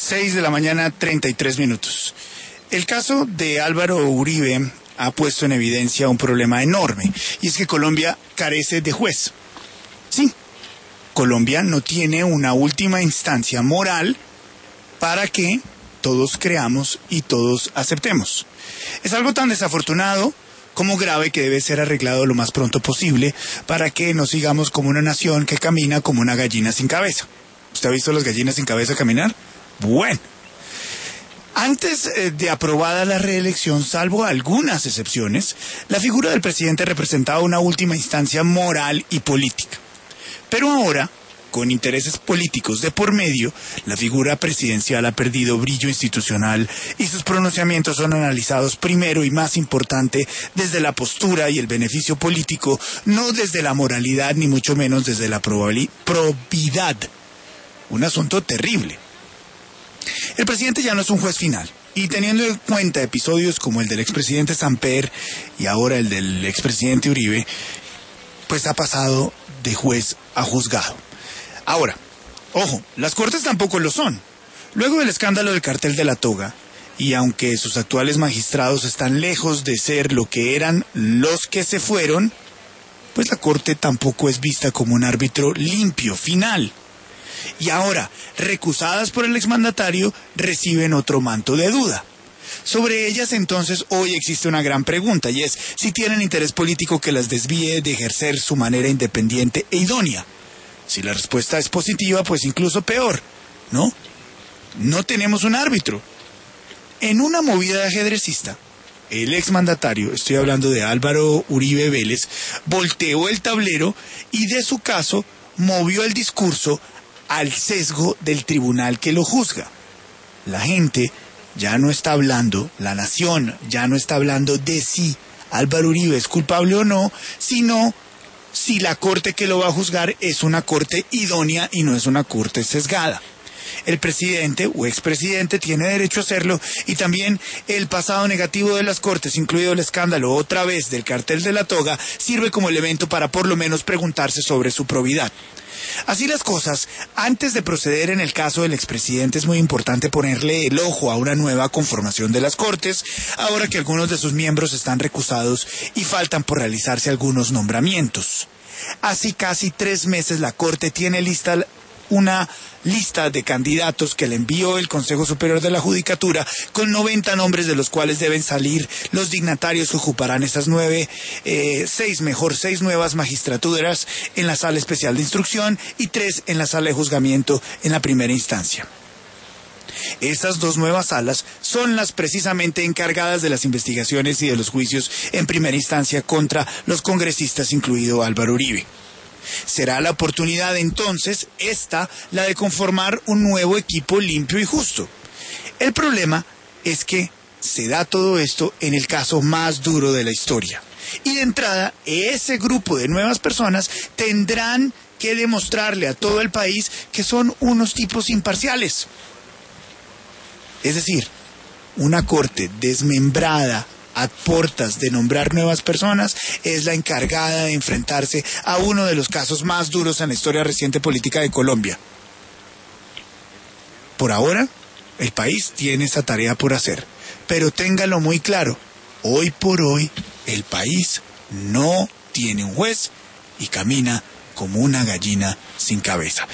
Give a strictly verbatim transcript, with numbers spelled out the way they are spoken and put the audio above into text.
seis de la mañana, treinta y tres minutos. El caso de Álvaro Uribe ha puesto en evidencia un problema enorme, y es que Colombia carece de juez. Sí, Colombia no tiene una última instancia moral para que todos creamos y todos aceptemos. Es algo tan desafortunado como grave que debe ser arreglado lo más pronto posible para que no sigamos como una nación que camina como una gallina sin cabeza. ¿Usted ha visto las gallinas sin cabeza caminar? Bueno. Antes eh, de aprobada la reelección, salvo algunas excepciones, la figura del presidente representaba una última instancia moral y política. Pero ahora, con intereses políticos de por medio, la figura presidencial ha perdido brillo institucional y sus pronunciamientos son analizados primero y más importante desde la postura y el beneficio político, no desde la moralidad ni mucho menos desde la probidad. Un asunto terrible. El presidente ya no es un juez final, y teniendo en cuenta episodios como el del expresidente Samper y ahora el del expresidente Uribe, pues ha pasado de juez a juzgado. Ahora, ojo, las cortes tampoco lo son. Luego del escándalo del cartel de la toga, y aunque sus actuales magistrados están lejos de ser lo que eran los que se fueron, pues la corte tampoco es vista como un árbitro limpio, final. Y ahora, recusadas por el exmandatario, reciben otro manto de duda. Sobre ellas, entonces, hoy existe una gran pregunta, y es si tienen interés político que las desvíe de ejercer su manera independiente e idónea. Si la respuesta es positiva, pues incluso peor, ¿no? No tenemos un árbitro. En una movida ajedrecista, el exmandatario, estoy hablando de Álvaro Uribe Vélez, volteó el tablero y de su caso movió el discurso al sesgo del tribunal que lo juzga. La gente ya no está hablando, la nación ya no está hablando de si Álvaro Uribe es culpable o no, sino si la corte que lo va a juzgar es una corte idónea y no es una corte sesgada. El presidente o expresidente tiene derecho a hacerlo, y también el pasado negativo de las cortes, incluido el escándalo otra vez del cartel de la toga, sirve como elemento para por lo menos preguntarse sobre su probidad. Así las cosas, antes de proceder en el caso del expresidente es muy importante ponerle el ojo a una nueva conformación de las Cortes, ahora que algunos de sus miembros están recusados y faltan por realizarse algunos nombramientos. Hace casi tres meses la Corte tiene lista una lista de candidatos que le envió el Consejo Superior de la Judicatura con noventa nombres, de los cuales deben salir los dignatarios que ocuparán estas nueve, eh, seis, mejor, seis nuevas magistraturas en la Sala Especial de Instrucción y tres en la Sala de Juzgamiento en la primera instancia. Estas dos nuevas salas son las precisamente encargadas de las investigaciones y de los juicios en primera instancia contra los congresistas, incluido Álvaro Uribe. Será la oportunidad entonces, esta, la de conformar un nuevo equipo limpio y justo. El problema es que se da todo esto en el caso más duro de la historia. Y de entrada, ese grupo de nuevas personas tendrán que demostrarle a todo el país que son unos tipos imparciales. Es decir, una corte desmembrada a puertas de nombrar nuevas personas es la encargada de enfrentarse a uno de los casos más duros en la historia reciente política de Colombia. Por ahora, el país tiene esa tarea por hacer, pero téngalo muy claro, hoy por hoy el país no tiene un juez y camina como una gallina sin cabeza.